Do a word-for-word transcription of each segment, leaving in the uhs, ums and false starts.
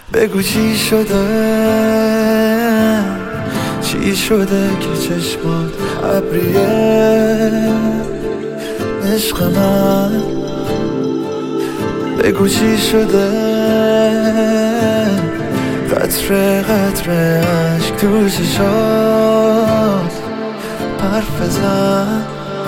بگو چی شده، چی شده که چشمات ابریه عشق من. بگو چی شده، قطره قطره عشق تو چشات حرف بزن.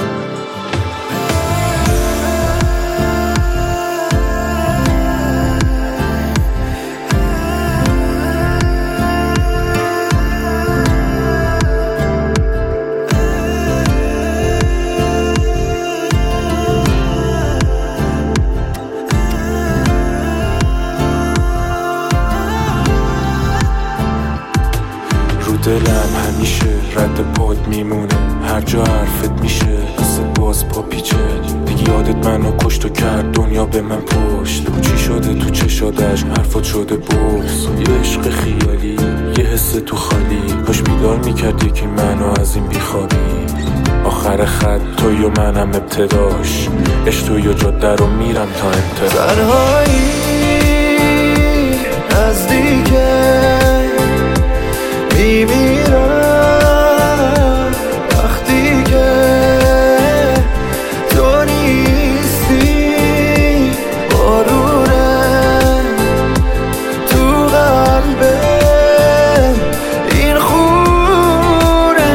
دلم همیشه رد پات میمونه، هر جا حرفت میشه مثل باز پا پیچه. دیگه یادت منو کشت و کرد دنیا به من پشت. چی شده تو چشادش حرفات شده بغض، یه عشق خیالی یه حس تو خالی. کاش بیدار میکردی که منو از این بیخوابی. آخر خط توی و منم ابتداش، عشق توی و جاده رو میرم تا انتها. تنهایی نزدیکه میمیرم وقتی که تو نیستی. بارونه تو قلب این خونه.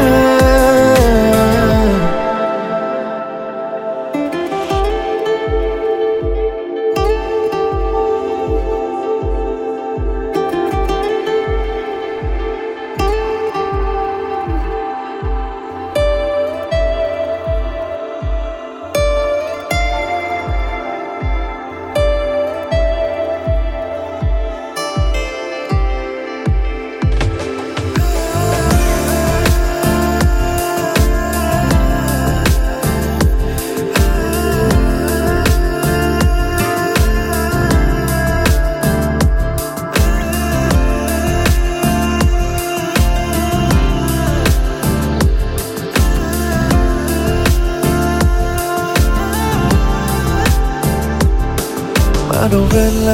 منو ول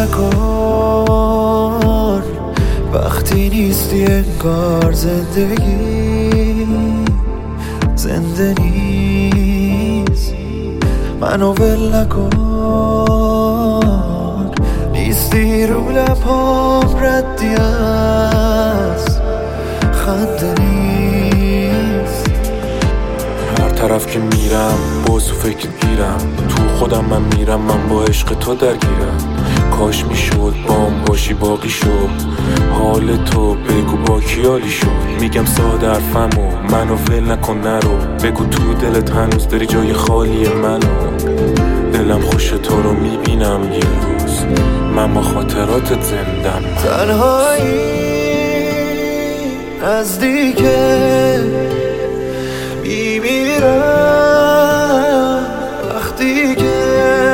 نکن وقتی نیستی، انگار زندگی زنده نیست. منو ول نکن، نیستی رو لبام ردی از خنده نیست. هر طرف که میرم باز تو فکر گیرم، تو خودم من میرم، من با عشق تو درگیرم. کاش میشد بام باشی باقی شد، حال تو بگو با کیالی شد. میگم ساده حرفمو منو ول نکن نرو، بگو تو دلت هنوز داری جای خالی منو. دلم خوش تو رو میبینم یه روز، من با خاطراتت زندم. تنهایی نزدیکه میمیرم وقتی که